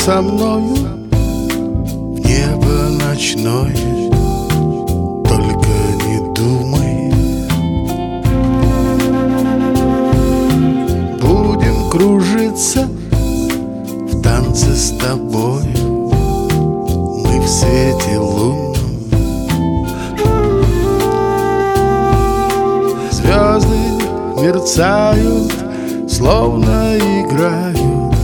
со мною в небо ночное, только не думай. Будем кружиться в танце с тобою, мы в свете лунном. Звезды мерцают, словно играют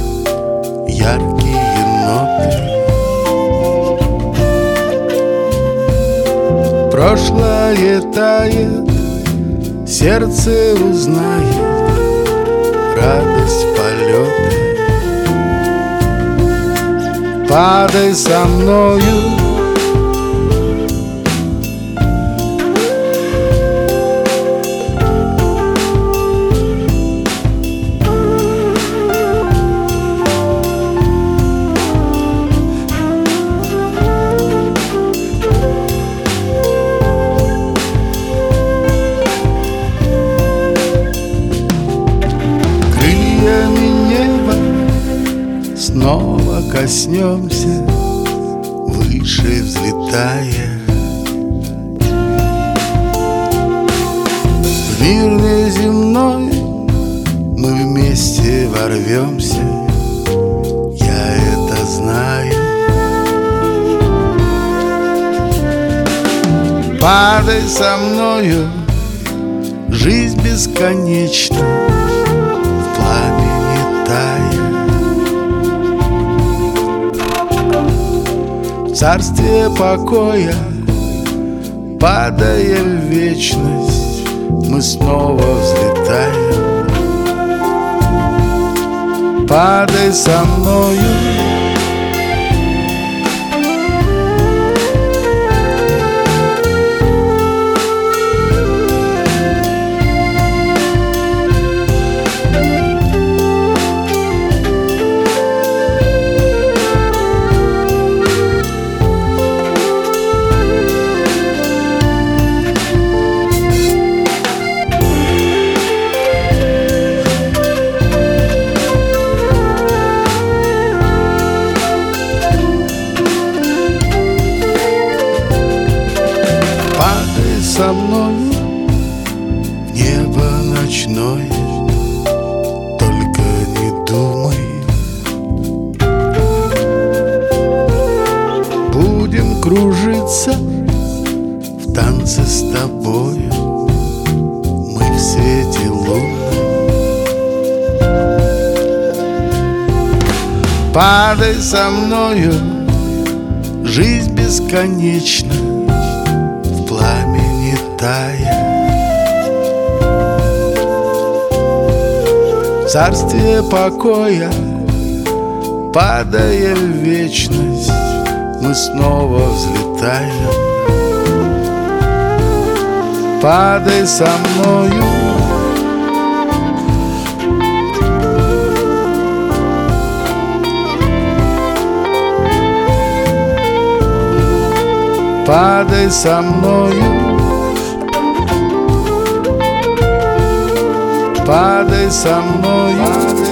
яркие ноты. Прошлое тает, сердце узнает радость полета. Падай со мною, снова коснемся, выше взлетая. В мир неземной мы вместе ворвемся, я это знаю. Падай со мною, жизнь бесконечна, в пламени тая. В царстве покоя, падая в вечность, мы снова взлетаем. Падай со мною, со мною в небо ночное, только не думай. Будем кружиться в танце с тобою, мы в свете лунном. Падай со мною, жизнь бесконечна, в пламени тая. В царстве покоя, падая в вечность, мы снова взлетаем. Падай со мною, падай со мною, падай со мною.